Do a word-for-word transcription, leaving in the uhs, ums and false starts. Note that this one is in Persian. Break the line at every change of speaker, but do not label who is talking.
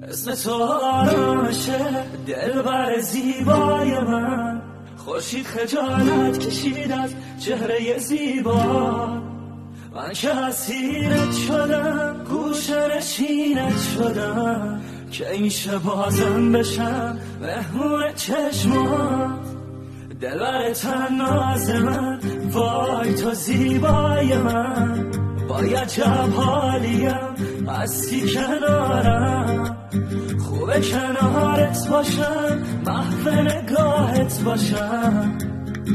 اسم تو آرامشه دلبر زیبای من، خورشید خجالت کشید از چهره زیبا. من که اسیرت شدم، گوشه نشینت شدم، که این بازم بشم مهمون چشمات. دلبر تناز من، وای تو زیبای من، باید جب حالیم هستی کنارم. خوبه کنارت باشم، محو نگاهت باشم.